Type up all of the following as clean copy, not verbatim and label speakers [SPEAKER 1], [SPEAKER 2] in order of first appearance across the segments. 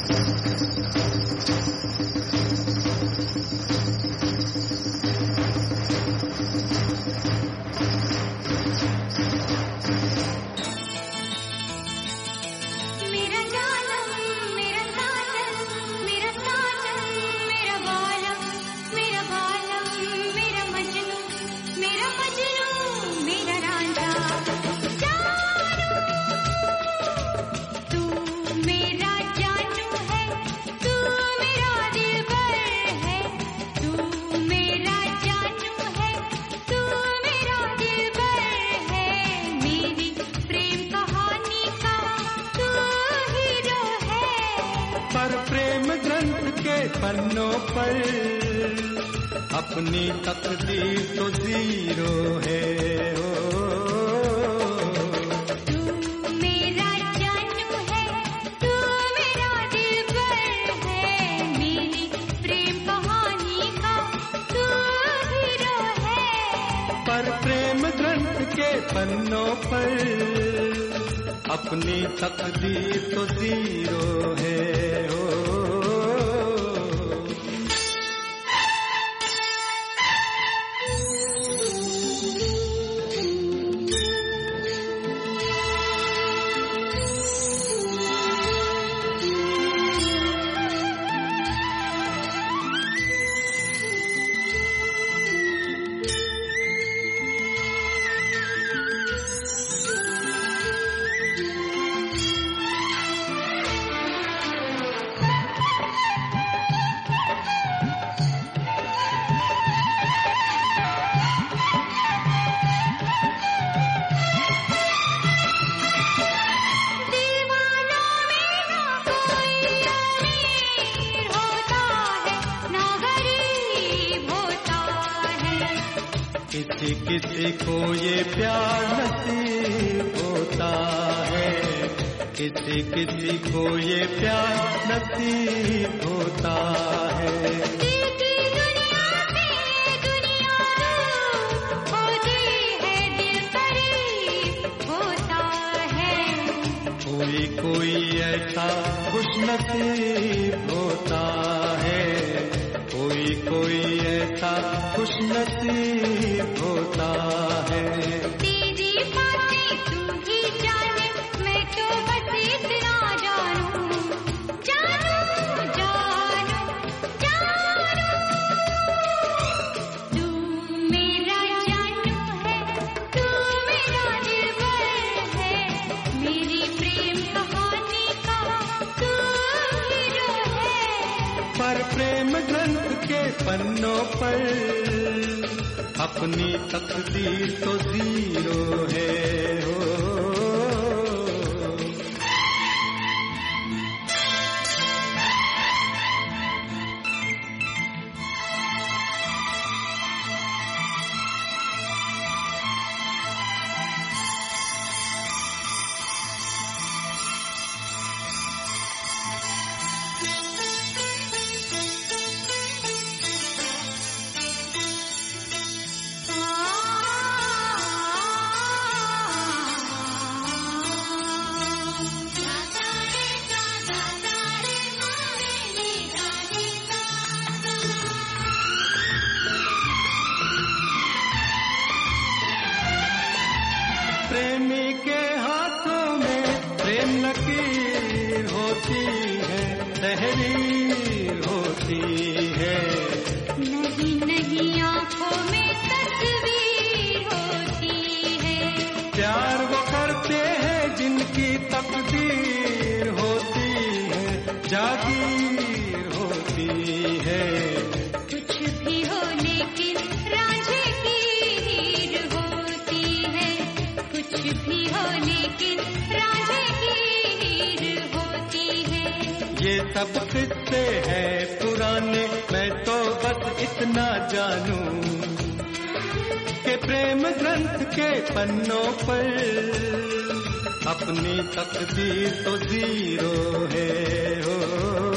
[SPEAKER 1] पन्नों पर अपनी तकदीर तो जीरो है।
[SPEAKER 2] तू मेरा जानू है, तू मेरा दिलबर है, मेरी प्रेम कहानी का तू हीरो है।
[SPEAKER 1] पर प्रेम ग्रंथ के पन्नों पर अपनी तकदीर तो जीरो है। किसी किसी को ये प्यार नसीब होता है, किसी किसी को ये प्यार नसीब होता है।
[SPEAKER 2] दुनिया में दुनिया होती है, दिल करीब होता है।
[SPEAKER 1] कोई कोई ऐसा खुशनसीब होता है, कोई कोई ऐसा खुशनसीब होता है।
[SPEAKER 2] तेरी बातें तू ही जाने, मैं तो बस इतना जानूं, जानूं जानूं जानूं। तू मेरा जानू है, तू मेरा दिलबर है, मेरी प्रेम कहानी का तू हीरो है।
[SPEAKER 1] पर प्रेम ग्रंथ के पन्नों पर अपनी तकदीर तो जीरो है। प्रेमी के हाथों में प्रेम लकीर होती है, तहरीर होती है।
[SPEAKER 2] नहीं नहीं आँखों में तस्वीर होती है।
[SPEAKER 1] प्यार वो करते हैं जिनकी तकदीर होती है, जागीर होती है।
[SPEAKER 2] कुछ भी हो लेकिन रांझे की हीर होती है, कुछ भी हो लेकिन रांझे की हीर होती है।
[SPEAKER 1] ये सब किस्से हैं पुराने, मैं तो बस इतना जानूं कि प्रेम ग्रंथ के पन्नों पर अपनी तकदीर तो जीरो है।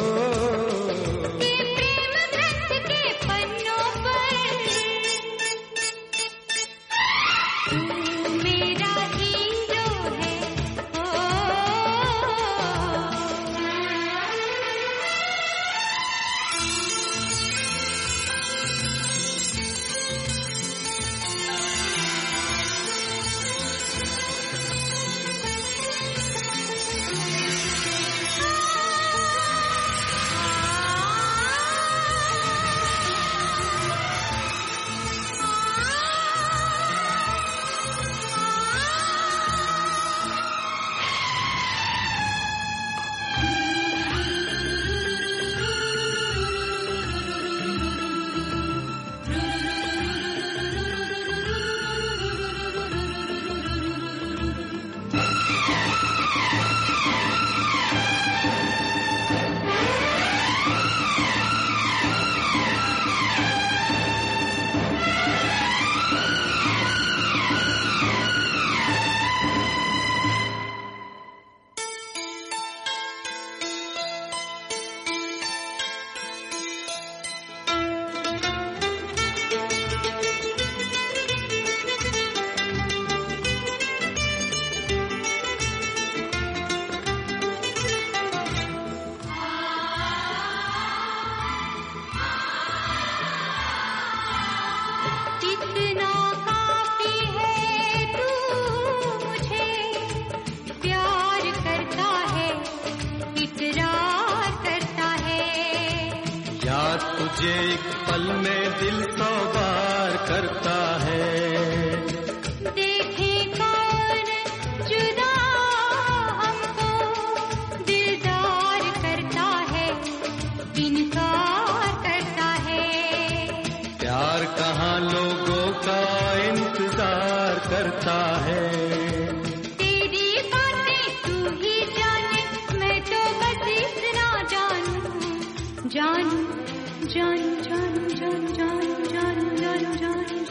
[SPEAKER 1] तुझे एक पल में दिल 100 बार करता है।
[SPEAKER 2] देखे कौन जुदा हमको दिलदार करता है, इनकार करता है।
[SPEAKER 1] प्यार कहाँ लोगों का इंतजार करता है।
[SPEAKER 2] तेरी बातें तू ही जाने, मैं तो बस इतना जानूं, जानूं, जानूं, जानूं, जानूं, जानूं, जानूं, जानूं, जानूं।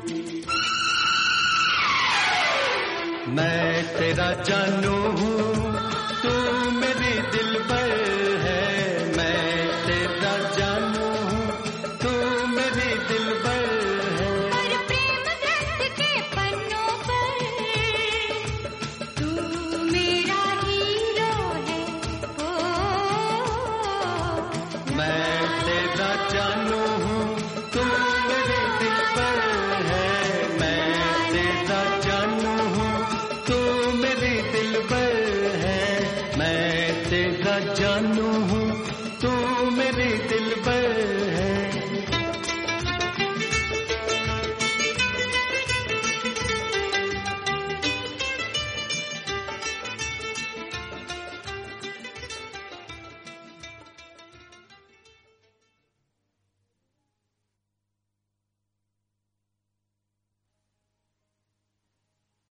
[SPEAKER 1] मैं तेरा जानू हूँ, तू मेरी दिलबर है। मैं तेरा जानू हूँ, तू मेरी दिलबर है।
[SPEAKER 2] पर प्रेम ग्रंथ के पन्नों पर तू मेरा हीरो है। ओ
[SPEAKER 1] मैं तेरा जानू हूँ, तू मेरी दिलबर है। मैं तेरा जानू हूँ, तू मेरी दिलबर है। मैं तेरा जानू हूँ, तू मेरी दिलबर है।